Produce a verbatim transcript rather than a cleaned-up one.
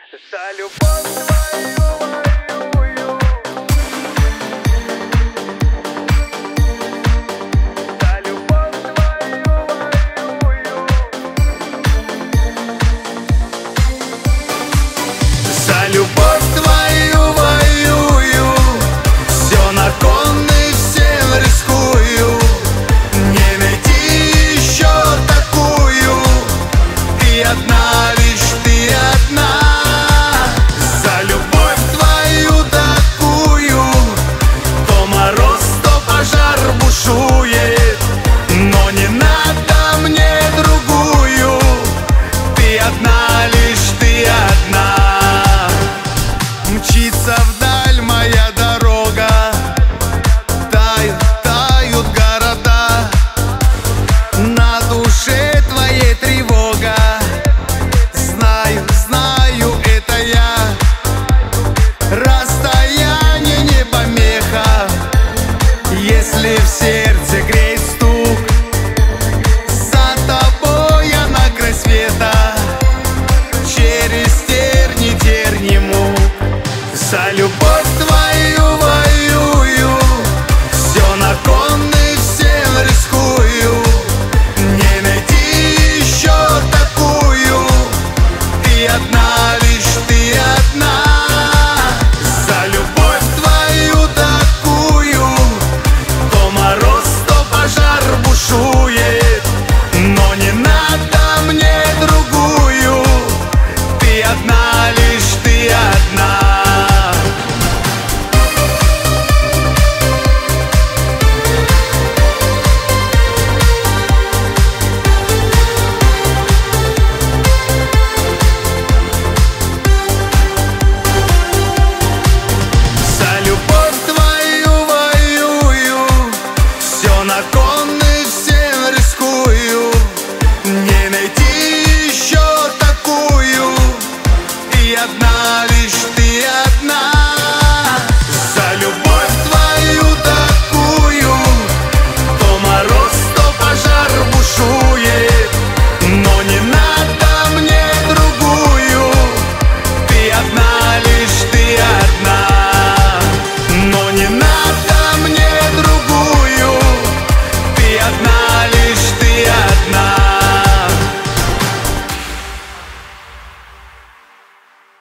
За любовь твою воюю, за любовь твою воюю, За любовь твою воюю, все на кон и всем рискую. Не найти еще такую, ты одна, лишь ты одна. За любовь твою такую, то мороз, то пожар бушует, но не надо мне другую, ты одна, лишь ты одна. Мчится вдаль моя дорога, тают, тают города, на душе твоей тревога. Знаю, знаю, это я. Расстояние не помеха, если в сердце греет стук. За тобой я на край света, через терни, терни мук. За любовь твою воюю, все на кон и всем рискую. Не найти еще такую, ты одна, лишь ты